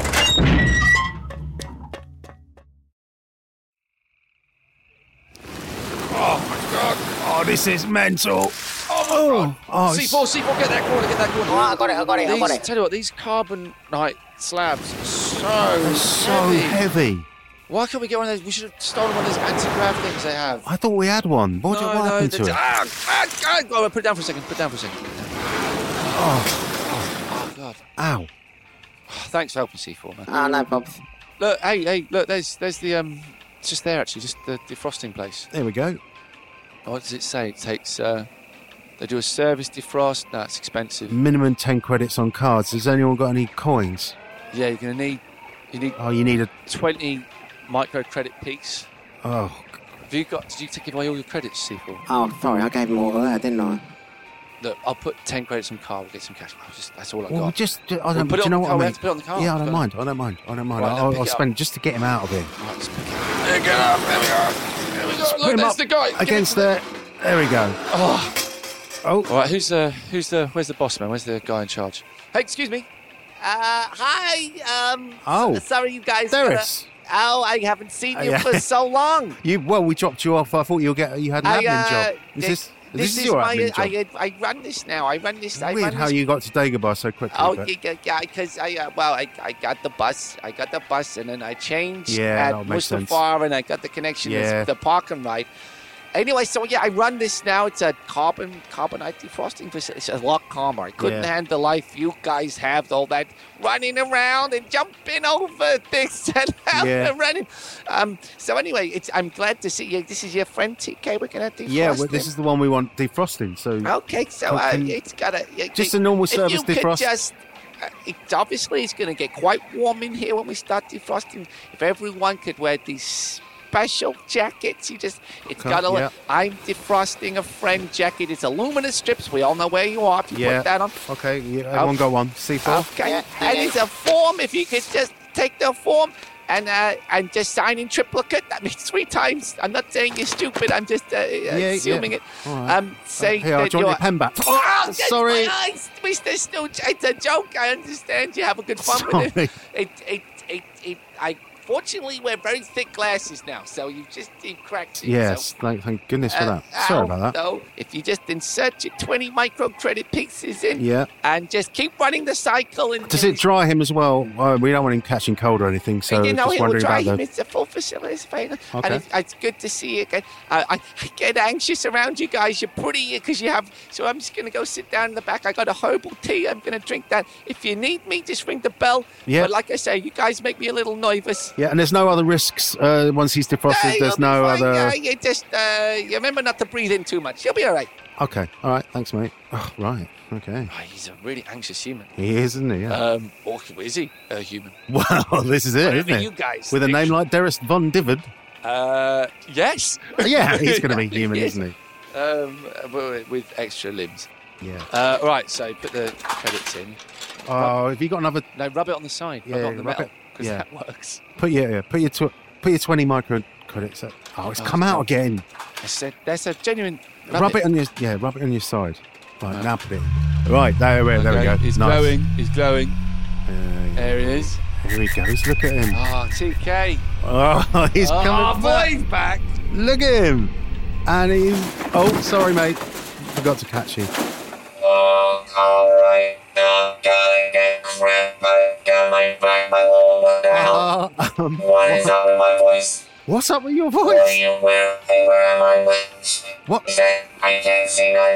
[SPEAKER 3] Oh my god. Oh, this is mental.
[SPEAKER 2] Oh,
[SPEAKER 3] it's-
[SPEAKER 2] C4, get that corner.
[SPEAKER 8] All right, I got it.
[SPEAKER 2] Tell you what, these carbonite slabs are
[SPEAKER 6] So
[SPEAKER 2] heavy.
[SPEAKER 6] heavy.
[SPEAKER 2] Why can't we get one of those? We should have stolen one of those anti-grav things they have.
[SPEAKER 6] I thought we had one. What happened to it?
[SPEAKER 2] God, put it down for a second. Oh, God.
[SPEAKER 6] Ow.
[SPEAKER 2] Thanks for helping, C4, man.
[SPEAKER 8] Oh, no problems.
[SPEAKER 2] Look, look, there's the, it's just there, actually, just the defrosting place.
[SPEAKER 6] There we go.
[SPEAKER 2] What does it say? It takes, they do a service defrost. That's expensive.
[SPEAKER 6] Minimum 10 credits on cards. Has anyone got any coins?
[SPEAKER 2] Yeah, you need
[SPEAKER 6] Oh, you need a...
[SPEAKER 2] 20 microcredit piece.
[SPEAKER 6] Oh,
[SPEAKER 2] Did you give away all your credits, C4?
[SPEAKER 8] Oh, sorry, I gave them all to her, didn't I?
[SPEAKER 2] Look, I'll put 10 credits on car, we'll get some cash. That's all I've
[SPEAKER 6] well,
[SPEAKER 2] got.
[SPEAKER 6] I don't,
[SPEAKER 2] put
[SPEAKER 6] do
[SPEAKER 2] it
[SPEAKER 6] you know
[SPEAKER 2] on the
[SPEAKER 6] what
[SPEAKER 2] car,
[SPEAKER 6] I
[SPEAKER 2] we
[SPEAKER 6] mean?
[SPEAKER 2] have to put it on the car.
[SPEAKER 6] Yeah, I don't mind.
[SPEAKER 2] Right,
[SPEAKER 6] I'll spend just to get him out of here.
[SPEAKER 2] Right, let's pick it up. There we go.
[SPEAKER 6] Put
[SPEAKER 2] Look,
[SPEAKER 6] him
[SPEAKER 2] there's
[SPEAKER 6] up
[SPEAKER 2] the guy.
[SPEAKER 6] against there. There we go.
[SPEAKER 2] Oh.
[SPEAKER 6] Oh.
[SPEAKER 2] All right, where's the boss man? Where's the guy in charge? Hey, excuse me.
[SPEAKER 10] Hi.
[SPEAKER 6] Oh.
[SPEAKER 10] Sorry, you guys.
[SPEAKER 6] Darius.
[SPEAKER 10] I haven't seen you
[SPEAKER 6] Yeah.
[SPEAKER 10] for so long.
[SPEAKER 6] We dropped you off. I thought you had an admin job. This is your
[SPEAKER 10] my,
[SPEAKER 6] admin job.
[SPEAKER 10] I run this now. I run this.
[SPEAKER 6] Weird how you got to Dagobah so quickly.
[SPEAKER 10] Oh,
[SPEAKER 6] but-
[SPEAKER 10] yeah, because I got the bus. And then I changed
[SPEAKER 6] Yeah,
[SPEAKER 10] at
[SPEAKER 6] that makes sense.
[SPEAKER 10] Mustafar, and I got the connection,
[SPEAKER 6] Yeah.
[SPEAKER 10] the park and ride. Anyway, so yeah, I run this now. It's a carbonite defrosting facility. It's a lot calmer. I couldn't
[SPEAKER 6] Yeah.
[SPEAKER 10] handle the life you guys have, all that running around and jumping over things and running. So anyway, I'm glad to see you. This is your friend TK. We're gonna defrost.
[SPEAKER 6] Yeah, this is the one we want defrosting. So
[SPEAKER 10] Okay, so it's got
[SPEAKER 6] just a normal service
[SPEAKER 10] if you could
[SPEAKER 6] defrost.
[SPEAKER 10] just, obviously, it's going to get quite warm in here when we start defrosting. If everyone could wear these special jackets, it's got a.
[SPEAKER 6] yeah.
[SPEAKER 10] I'm defrosting a friend jacket. It's aluminum strips. We all know where you are. If you put that on.
[SPEAKER 6] Okay, everyone got one. C4.
[SPEAKER 10] Okay, and it's a form. If you could just take the form and just sign in triplicate. That means 3 times. I'm not saying you're stupid. I'm just assuming it.
[SPEAKER 6] All right.
[SPEAKER 10] Say
[SPEAKER 6] Here, I'll
[SPEAKER 10] that
[SPEAKER 6] join
[SPEAKER 10] you're.
[SPEAKER 6] your pen back.
[SPEAKER 10] Oh,
[SPEAKER 6] sorry.
[SPEAKER 10] My eyes, Mr. Stooge. It's a joke. I understand. You have a good fun with it. I fortunately wear very thick glasses now, so you just cracked it.
[SPEAKER 6] Yes, thank goodness for that. Sorry about that.
[SPEAKER 10] So if you just insert your 20 microcredit pieces in,
[SPEAKER 6] Yeah.
[SPEAKER 10] and just keep running the cycle. And
[SPEAKER 6] Does it dry him as well? We don't want him catching cold or anything, so
[SPEAKER 10] you know,
[SPEAKER 6] just
[SPEAKER 10] it will
[SPEAKER 6] wondering
[SPEAKER 10] dry
[SPEAKER 6] about
[SPEAKER 10] him.
[SPEAKER 6] the...
[SPEAKER 10] It's a full facility. It's fine.
[SPEAKER 6] Okay.
[SPEAKER 10] And it's good to see you again. I get anxious around you guys. You're pretty because you have. So I'm just going to go sit down in the back. I got a herbal tea. I'm going to drink that. If you need me, just ring the bell.
[SPEAKER 6] Yeah.
[SPEAKER 10] But like I say, you guys make me a little nervous.
[SPEAKER 6] Yeah, and there's no other risks once he's defrosted. There's no other...
[SPEAKER 10] Yeah, you just you remember not to breathe in too much. You'll be all right.
[SPEAKER 6] Okay, all right, thanks, mate. Oh, right, okay.
[SPEAKER 2] Oh, he's a really anxious human.
[SPEAKER 6] He is, isn't he? Yeah.
[SPEAKER 2] Or is he a human?
[SPEAKER 6] Well, this is it,
[SPEAKER 2] Whatever
[SPEAKER 6] isn't it?
[SPEAKER 2] you guys
[SPEAKER 6] With a
[SPEAKER 2] think.
[SPEAKER 6] name like Darius von Divid.
[SPEAKER 2] Yes.
[SPEAKER 6] Yeah, he's going to be human,
[SPEAKER 2] Yes.
[SPEAKER 6] isn't he?
[SPEAKER 2] With extra limbs.
[SPEAKER 6] Yeah.
[SPEAKER 2] Right, so put the credits in.
[SPEAKER 6] Oh, have you got another...
[SPEAKER 2] No, rub it on the side.
[SPEAKER 6] Yeah,
[SPEAKER 2] rub it on the
[SPEAKER 6] rub
[SPEAKER 2] metal.
[SPEAKER 6] it.
[SPEAKER 2] Because
[SPEAKER 6] Yeah.
[SPEAKER 2] that works.
[SPEAKER 6] Put your 20 micro credits up. Oh, it's come out again.
[SPEAKER 2] That's a genuine...
[SPEAKER 6] Rub it on your side. Right, now put it in. Right, there we go.
[SPEAKER 2] He's
[SPEAKER 6] Nice.
[SPEAKER 2] glowing. He's glowing. There he is.
[SPEAKER 6] Here he goes. Look at him.
[SPEAKER 2] Oh, TK.
[SPEAKER 6] Oh, he's coming back.
[SPEAKER 2] He's back.
[SPEAKER 6] Look at him. And he's... Oh, sorry, mate. Forgot to catch you.
[SPEAKER 5] Oh, alright. Now gotta get crap. I got my back, my whole one down. What is up with my voice?
[SPEAKER 6] What's up with your voice?
[SPEAKER 5] Where am I?
[SPEAKER 6] What?
[SPEAKER 5] I can't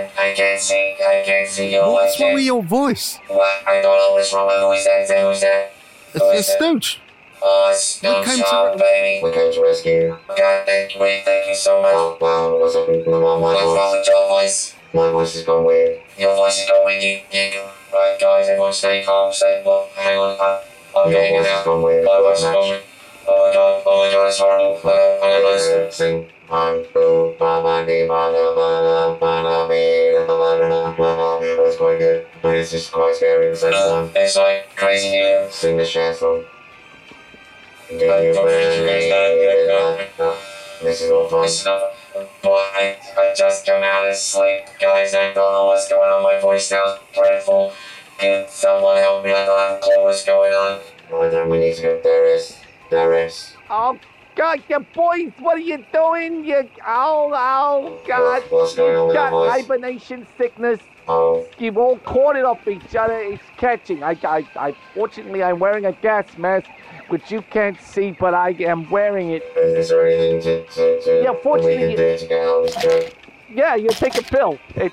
[SPEAKER 5] see your
[SPEAKER 6] What's
[SPEAKER 5] voice.
[SPEAKER 6] wrong with your voice?
[SPEAKER 5] What? I don't know what's wrong with who's that?
[SPEAKER 6] It's Stooge.
[SPEAKER 11] Oh, it's no time, baby.
[SPEAKER 8] We came to rescue.
[SPEAKER 11] God, thank you so much.
[SPEAKER 8] Wow, what's up with my
[SPEAKER 11] What's your voice?
[SPEAKER 8] My voice has gone weird.
[SPEAKER 11] Your voice is going you. Right, guys, everyone stay calm, hang on. I'm getting it out.
[SPEAKER 8] Weird.
[SPEAKER 11] My voice is going. Oh my god, it's horrible. I'm gonna listen.
[SPEAKER 8] Sing. That's quite good, but it's just quite scary at the same time.
[SPEAKER 11] It's like crazy here.
[SPEAKER 8] Sing the share song. This is all fun.
[SPEAKER 11] It's not. Boy, I just come out of sleep. Guys, I don't know what's going on. My voice sounds dreadful. Can someone help me? I don't have a clue what's going on.
[SPEAKER 8] Oh, then we need to go. There is.
[SPEAKER 10] Oh, God, you boys, what are you doing? Oh, God.
[SPEAKER 8] What's going on with
[SPEAKER 10] You
[SPEAKER 8] your
[SPEAKER 10] got
[SPEAKER 8] voice?
[SPEAKER 10] hibernation sickness.
[SPEAKER 8] Oh,
[SPEAKER 10] You've all caught it off each other. It's catching. Fortunately, I'm wearing a gas mask, which you can't see, but I am wearing it.
[SPEAKER 8] is there anything to
[SPEAKER 10] Yeah, fortunately-
[SPEAKER 8] we can do to get out of this trip?
[SPEAKER 10] Yeah, you take a pill. There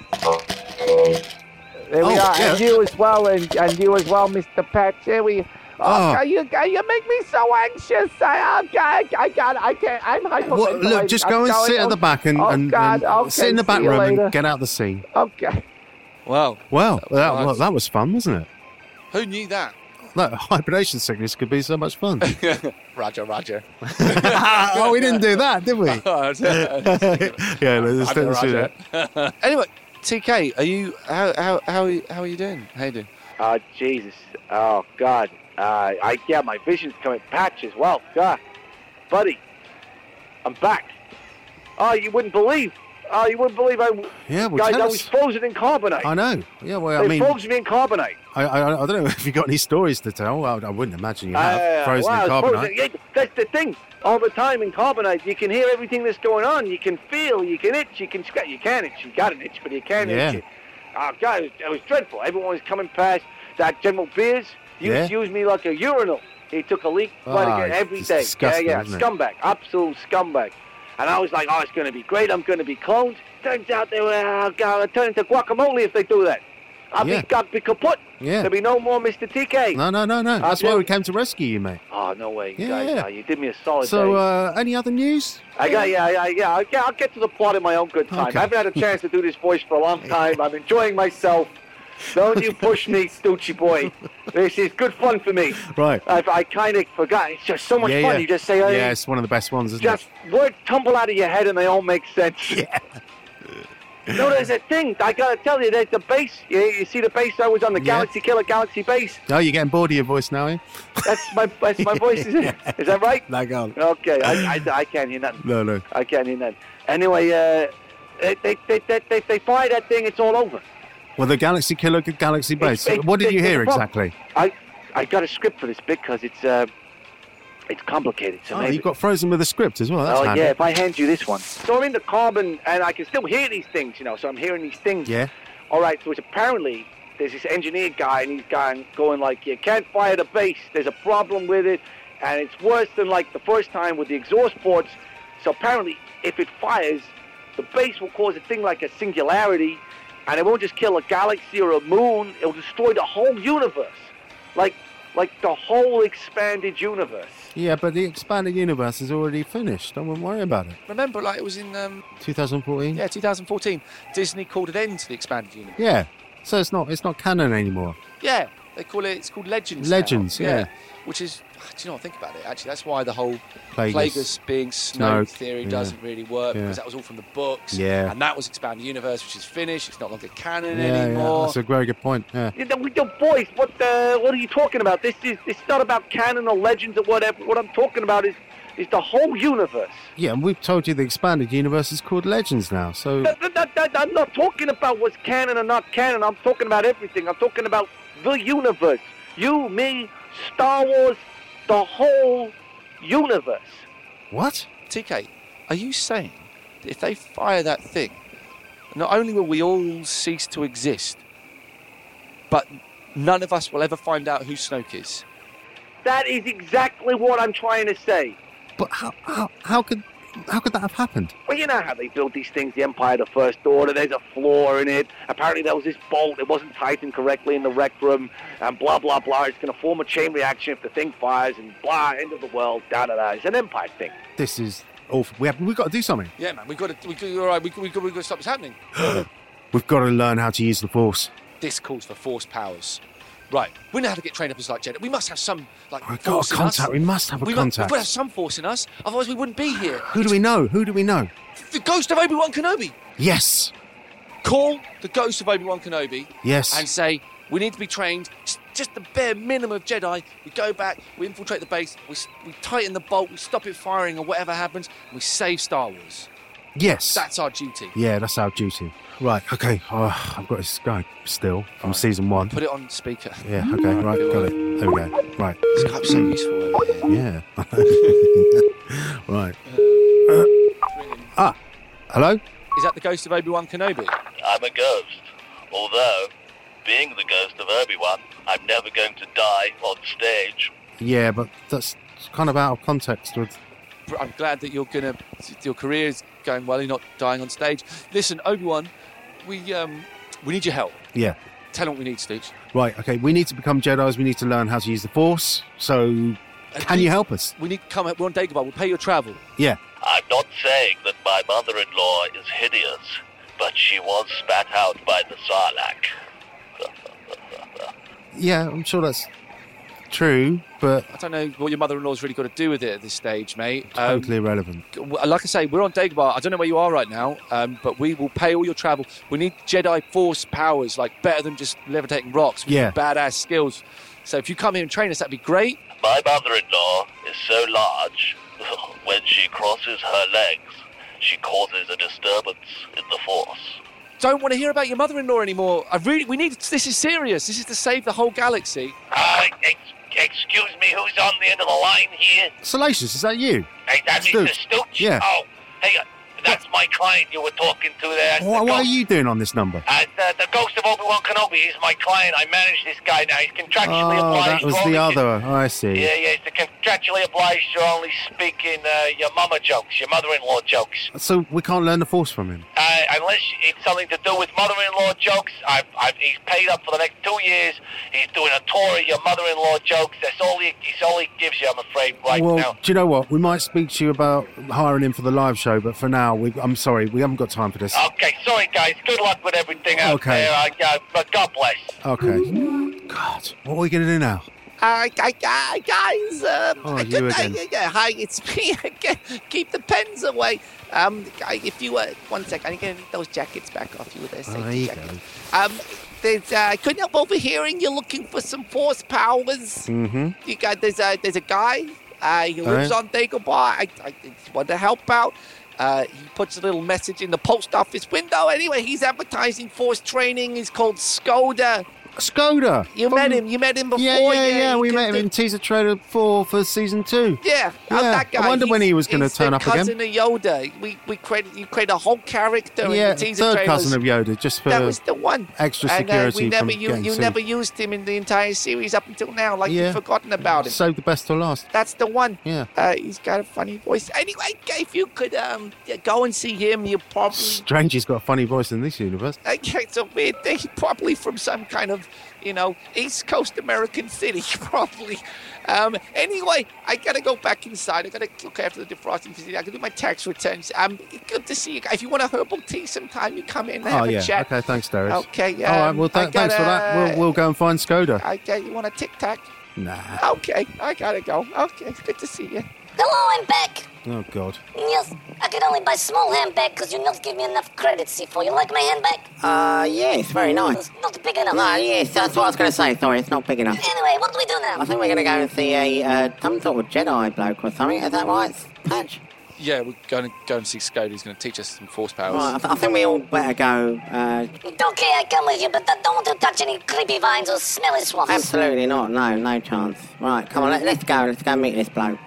[SPEAKER 10] we
[SPEAKER 6] Oh,
[SPEAKER 10] are.
[SPEAKER 6] yeah.
[SPEAKER 10] And you as well, and you as well, Mr. Patch. There we.
[SPEAKER 6] Oh.
[SPEAKER 10] You make me so anxious. I can't. I'm hyperventilating.
[SPEAKER 6] Well, look, just go and sit at the back and sit in the back room and get out of the scene.
[SPEAKER 10] Okay.
[SPEAKER 2] Wow.
[SPEAKER 6] Well,
[SPEAKER 2] Nice.
[SPEAKER 6] that was fun, wasn't it?
[SPEAKER 2] Who knew that?
[SPEAKER 6] Look, hibernation sickness could be so much fun.
[SPEAKER 2] Roger.
[SPEAKER 6] Oh, we didn't do that, did we? Yeah, let's do that.
[SPEAKER 2] Anyway, TK, are you? How are you doing? How you doing?
[SPEAKER 12] Jesus. Oh, God. My vision's coming patch as well. God. Buddy, I'm back. Oh, you wouldn't believe. I
[SPEAKER 6] Yeah, well,
[SPEAKER 12] guys,
[SPEAKER 6] tell
[SPEAKER 12] I
[SPEAKER 6] us.
[SPEAKER 12] was frozen in carbonite.
[SPEAKER 6] I know. Yeah, well, I
[SPEAKER 12] They
[SPEAKER 6] mean,
[SPEAKER 12] froze me in carbonite.
[SPEAKER 6] I don't know if you got any stories to tell. I wouldn't imagine you have. Frozen in
[SPEAKER 12] I was
[SPEAKER 6] carbonite.
[SPEAKER 12] frozen. Yeah, that's the thing. All the time in carbonite, you can hear everything that's going on. You can feel, you can itch, you can scratch. You can't itch. You got an itch, but you can't
[SPEAKER 6] Yeah.
[SPEAKER 12] itch it. Oh, God, it was dreadful. Everyone was coming past. That General Beers used me like a urinal. He took a leak every
[SPEAKER 6] it's
[SPEAKER 12] day.
[SPEAKER 6] disgusting,
[SPEAKER 12] Yeah,
[SPEAKER 6] isn't it?
[SPEAKER 12] scumbag. Absolute scumbag. And I was like, oh, it's going to be great. I'm going to be cloned. Turns out they were going to turn into guacamole if they do that. I'll be kaput.
[SPEAKER 6] Yeah.
[SPEAKER 12] There'll be no more Mr. TK.
[SPEAKER 6] No. That's why we came to rescue you, mate.
[SPEAKER 12] Oh, no way,
[SPEAKER 6] Yeah,
[SPEAKER 12] guys.
[SPEAKER 6] yeah.
[SPEAKER 12] You did me a solid
[SPEAKER 6] So,
[SPEAKER 12] day.
[SPEAKER 6] any other news?
[SPEAKER 12] I'll get to the plot in my own good time.
[SPEAKER 6] Okay.
[SPEAKER 12] I haven't had a chance to do this voice for a long time. I'm enjoying myself. Don't you push me, Stoochie boy. This is good fun for me.
[SPEAKER 6] Right.
[SPEAKER 12] I kind of forgot. It's just so much fun.
[SPEAKER 6] Yeah.
[SPEAKER 12] You just say,
[SPEAKER 6] Yeah, it's one of the best ones, isn't
[SPEAKER 12] just words tumble out of your head and they all make sense.
[SPEAKER 6] Yeah.
[SPEAKER 12] No, there's a thing. I got to tell you, there's the bass. You see the bass? I was on the Galaxy Killer Galaxy bass.
[SPEAKER 6] it? Oh, you're getting bored of your voice now, eh?
[SPEAKER 12] That's my voice, is it? Is that right?
[SPEAKER 6] No, go on.
[SPEAKER 12] Okay, I can't hear nothing.
[SPEAKER 6] No.
[SPEAKER 12] I can't hear nothing. Anyway, they fire that thing, it's all over.
[SPEAKER 6] Well, the Galaxy Killer Galaxy Base.
[SPEAKER 12] It's-
[SPEAKER 6] What did you hear
[SPEAKER 12] it's a problem.
[SPEAKER 6] exactly?
[SPEAKER 12] I got a script for this bit because it's complicated. So
[SPEAKER 6] Oh,
[SPEAKER 12] maybe.
[SPEAKER 6] you got frozen with a script as well. That's handy.
[SPEAKER 12] Yeah, if I hand you this one. So I'm in the carbon, and I can still hear these things, so I'm hearing these things.
[SPEAKER 6] Yeah.
[SPEAKER 12] All right, so it's apparently there's this engineer guy, and he's going like, you can't fire the base. There's a problem with it, and it's worse than like the first time with the exhaust ports. So apparently, if it fires, the base will cause a thing like a singularity, and it won't just kill a galaxy or a moon. It'll destroy the whole universe, like the whole expanded universe.
[SPEAKER 6] Yeah, but the expanded universe is already finished. I wouldn't worry about it.
[SPEAKER 2] Remember, like it was in
[SPEAKER 6] 2014.
[SPEAKER 2] 2014. Disney called an end to the expanded universe.
[SPEAKER 6] Yeah. So it's not canon anymore.
[SPEAKER 2] Yeah, they call it. It's called Legends.
[SPEAKER 6] Legends,
[SPEAKER 2] now.
[SPEAKER 6] yeah.
[SPEAKER 2] Which is, do you know what? Think about it. Actually, that's why the whole
[SPEAKER 6] Plagueis.
[SPEAKER 2] Plagueis being Snoke theory
[SPEAKER 6] yeah.
[SPEAKER 2] doesn't really work
[SPEAKER 6] Yeah.
[SPEAKER 2] because that was all from the books.
[SPEAKER 6] Yeah.
[SPEAKER 2] And that was expanded universe, which is finished. It's not longer canon
[SPEAKER 6] Yeah,
[SPEAKER 2] anymore.
[SPEAKER 6] that's a very good point. Yeah.
[SPEAKER 12] Your boys, what are you talking about? It's not about canon or legends or whatever. What I'm talking about is the whole universe.
[SPEAKER 6] Yeah, and we've told you the expanded universe is called Legends now. So
[SPEAKER 12] I'm not talking about what's canon or not canon. I'm talking about everything. I'm talking about the universe. You, me, Star Wars, the whole universe.
[SPEAKER 6] What?
[SPEAKER 2] TK, are you saying that if they fire that thing, not only will we all cease to exist, but none of us will ever find out who Snoke is?
[SPEAKER 12] That is exactly what I'm trying to say.
[SPEAKER 6] But how could How could that have happened?
[SPEAKER 12] Well, you know how they build these things, the Empire, the First Order. There's a flaw in it. Apparently there was this bolt. It wasn't tightened correctly in the rec room. And blah, blah, blah. It's going to form a chain reaction if the thing fires. And blah, end of the world, da-da-da. It's an Empire thing.
[SPEAKER 6] This is awful. We've got to do something.
[SPEAKER 2] Yeah, man. We've got to stop this happening.
[SPEAKER 6] We've got to learn how to use the Force.
[SPEAKER 2] This calls for Force powers. Right. We know how to get trained up as like Jedi. We must have some
[SPEAKER 6] We've
[SPEAKER 2] force
[SPEAKER 6] got a
[SPEAKER 2] in us.
[SPEAKER 6] contact. We must have a contact.
[SPEAKER 2] We've got to have some force in us. Otherwise we wouldn't be here.
[SPEAKER 6] Who do we know?
[SPEAKER 2] The ghost of Obi-Wan Kenobi.
[SPEAKER 6] Yes.
[SPEAKER 2] Call the ghost of Obi-Wan Kenobi.
[SPEAKER 6] Yes.
[SPEAKER 2] And say, we need to be trained, just the bare minimum of Jedi. We go back, we infiltrate the base, we tighten the bolt, we stop it firing or whatever happens, and we save Star Wars.
[SPEAKER 6] Yes.
[SPEAKER 2] That's our duty.
[SPEAKER 6] Yeah, that's our duty. Right, okay. I've got this guy still from season 1.
[SPEAKER 2] Put it on speaker.
[SPEAKER 6] Yeah, okay, right, got it. There we go. Right.
[SPEAKER 2] Skype's so useful over here.
[SPEAKER 6] Yeah. Right. Hello?
[SPEAKER 2] Is that the ghost of Obi-Wan Kenobi?
[SPEAKER 5] I'm a ghost. Although, being the ghost of Obi-Wan, I'm never going to die on stage.
[SPEAKER 6] Yeah, but that's kind of out of context with...
[SPEAKER 2] I'm glad that your career is going well. You're not dying on stage. Listen, Obi-Wan, we need your help.
[SPEAKER 6] Yeah.
[SPEAKER 2] Tell them what we need, Stitch.
[SPEAKER 6] Right, okay. We need to become Jedis. We need to learn how to use the Force. So, can you help us?
[SPEAKER 2] We need to come. We're on Dagobah. We'll pay your travel.
[SPEAKER 6] Yeah.
[SPEAKER 5] I'm not saying that my mother-in-law is hideous, but she was spat out by the Sarlacc.
[SPEAKER 6] Yeah, I'm sure that's true, but...
[SPEAKER 2] I don't know what your mother-in-law's really got to do with it at this stage, mate.
[SPEAKER 6] Totally irrelevant.
[SPEAKER 2] Like I say, we're on Dagobah. I don't know where you are right now, but we will pay all your travel. We need Jedi Force powers, like better than just levitating rocks. We need badass skills. So if you come here and train us, that'd be great.
[SPEAKER 5] My mother-in-law is so large, when she crosses her legs, she causes a disturbance in the Force.
[SPEAKER 2] Don't want to hear about your mother-in-law anymore. We need. This is serious. This is to save the whole galaxy.
[SPEAKER 5] Excuse me, who's on the end of the line here?
[SPEAKER 6] Salacious, is that you?
[SPEAKER 5] Hey, that's Mr. Stooch?
[SPEAKER 6] Yeah.
[SPEAKER 5] Oh, hey, that's my client you were talking to there.
[SPEAKER 6] What are you doing on this number?
[SPEAKER 5] The ghost of Obi-Wan Kenobi is my client. I manage this guy now. He's contractually obliged.
[SPEAKER 6] That was the other. I see.
[SPEAKER 5] Yeah, he's contractually obliged to only speak in your mama jokes, your mother-in-law jokes.
[SPEAKER 6] So we can't learn the Force from him?
[SPEAKER 5] Unless it's something to do with mother-in-law jokes. He's paid up for the next 2 years. He's doing a tour of your mother-in-law jokes. That's all he gives you, I'm afraid, right now.
[SPEAKER 6] Well, do you know what? We might speak to you about hiring him for the live show, but for now, I'm sorry, we haven't got time for this.
[SPEAKER 5] Okay, sorry, guys. Good luck with everything out there. But God bless.
[SPEAKER 6] Okay. God, what are we going to do now?
[SPEAKER 10] Guys,
[SPEAKER 6] you again.
[SPEAKER 10] Hi, it's me again. Keep the pens away. If you one sec, I get those jackets back off you with their safety jackets. I couldn't help overhearing you're looking for some Force powers.
[SPEAKER 6] Mm-hmm.
[SPEAKER 10] You got there's a guy. He lives on Dagobah. I want to help out. He puts a little message in the post office window. Anyway, he's advertising Force training. He's called Skoda.
[SPEAKER 6] Skoda.
[SPEAKER 10] You met him before.
[SPEAKER 6] Yeah. We met him in teaser trailer 4 for season 2.
[SPEAKER 10] Yeah, that guy.
[SPEAKER 6] I wonder when he was going to turn up again.
[SPEAKER 10] He's the cousin of Yoda. You create a whole character in the teaser
[SPEAKER 6] third
[SPEAKER 10] trailers.
[SPEAKER 6] cousin of Yoda, just for
[SPEAKER 10] that was the one.
[SPEAKER 6] Extra security.
[SPEAKER 10] And you never used him in the entire series up until now. Like you've forgotten about him.
[SPEAKER 6] Saved the best till last.
[SPEAKER 10] That's the one.
[SPEAKER 6] Yeah.
[SPEAKER 10] He's got a funny voice. Anyway, if you could go and see him, you probably.
[SPEAKER 6] Strange, he's got a funny voice in this universe.
[SPEAKER 10] Okay, it's a weird thing. Probably from some kind of, East Coast American city, probably. Anyway, I gotta go back inside. I gotta look after the defrosting facility. I gotta do my tax returns. Good to see you guys. If you want a herbal tea sometime, you come in and have a chat.
[SPEAKER 6] Okay, thanks, Darius.
[SPEAKER 10] Okay,
[SPEAKER 6] all right, well, thanks for that. We'll go and find Skoda.
[SPEAKER 10] Okay, you want a Tic Tac?
[SPEAKER 6] Nah.
[SPEAKER 10] Okay, I gotta go. Okay, good to see you.
[SPEAKER 9] Hello, I'm back.
[SPEAKER 6] Oh, God.
[SPEAKER 9] Yes, I could only buy small handbag because you not give me enough credit, C4. You like my handbag?
[SPEAKER 8] Yes, very nice.
[SPEAKER 9] It's not big enough.
[SPEAKER 8] No, yes, that's what I was going to say. Sorry, it's not big enough.
[SPEAKER 9] Anyway, what do we do now?
[SPEAKER 8] I think we're going to go and see some sort of Jedi bloke or something. Is that right, Patch?
[SPEAKER 2] Yeah, we're going to go and see Skoda. He's going to teach us some Force powers.
[SPEAKER 8] Right, I think we all better go.
[SPEAKER 9] Okay, I come with you, but don't want to touch any creepy vines or smelly swamps.
[SPEAKER 8] Absolutely not. No chance. Right, come on, let's go. Let's go meet this bloke.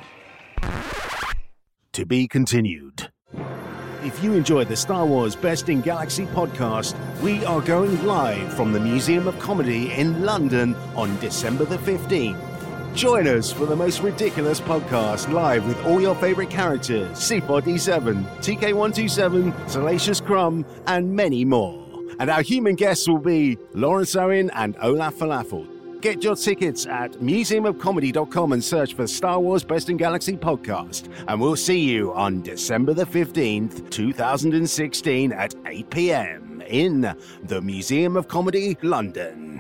[SPEAKER 1] To be continued. If you enjoyed the Star Wars Best in Galaxy podcast, we are going live from the Museum of Comedy in London on December the 15th. Join us for the most ridiculous podcast live with all your favorite characters, C4D7, TK127, Salacious Crumb, and many more. And our human guests will be Lawrence Owen and Olaf Falafel. Get your tickets at museumofcomedy.com and search for Star Wars Best in Galaxy podcast. And we'll see you on December the 15th, 2016 at 8 p.m. in the Museum of Comedy, London.